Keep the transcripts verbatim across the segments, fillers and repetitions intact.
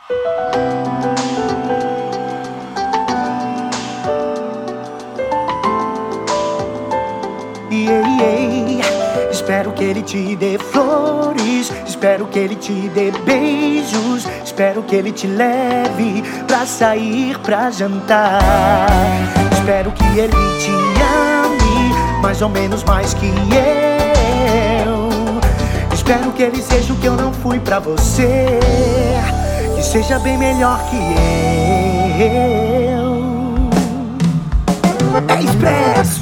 Yeah, yeah. Espero que ele te dê flores, espero que ele te dê beijos, espero que ele te leve pra sair, pra jantar. Espero que ele te ame, mais ou menos mais que eu. Espero que ele seja o que eu não fui pra você, que seja bem melhor que eu. É Expresso.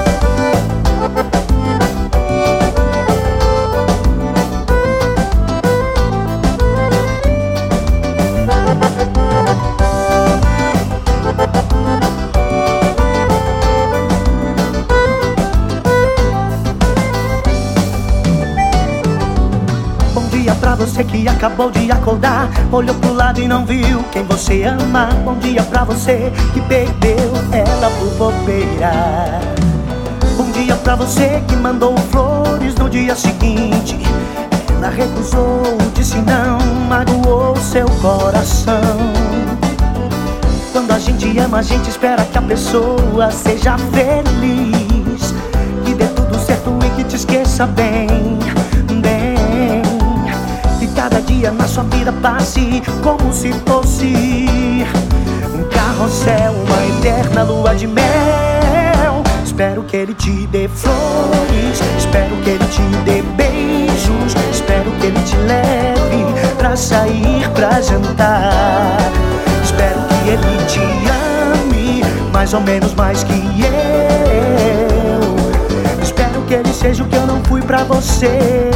Bom dia pra você que acabou de acordar, olhou pro lado e não viu quem você ama. Bom dia pra você que perdeu ela por bobeira. Bom dia pra você que mandou flores no dia seguinte, ela recusou, disse não, magoou seu coração. Quando a gente ama, a gente espera que a pessoa seja feliz, que dê tudo certo e que te esqueça bem, bem. Que cada dia na sua vida passe como se fosse um carrossel, uma eterna lua de mel. Espero que ele te dê flores, espero que ele te dê beijos, espero que ele te leve pra sair, pra jantar. Espero que ele te ame, mais ou menos mais que eu. Espero que ele seja o que eu não fui pra você.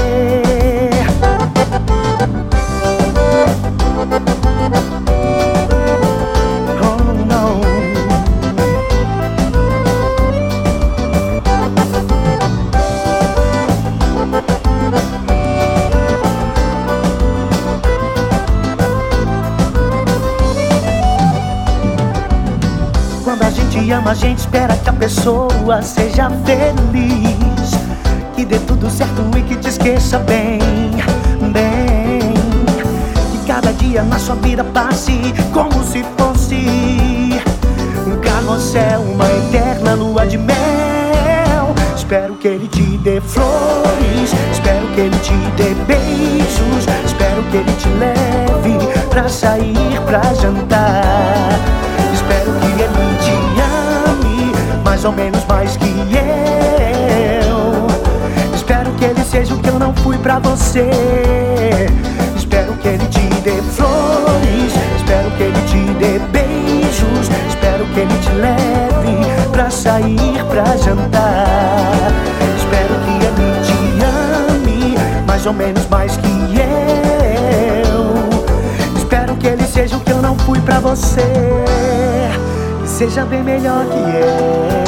Quando a gente ama, a gente espera que a pessoa seja feliz, que dê tudo certo e que te esqueça bem, bem. Que cada dia na sua vida passe como se fosse um carrossel, uma eterna lua de mel. Espero que ele te dê flores, espero que ele te dê beijos, espero que ele te leve pra sair, pra jantar. Espero que ele te ame, mais ou menos mais que eu. Espero que ele seja o que eu não fui pra você. Espero que ele te dê flores, espero que ele te dê beijos, espero que ele te leve pra sair, pra jantar. Espero que ele te ame, mais ou menos mais que eu. Espero que ele seja o que eu não fui pra você, que seja bem melhor que eu.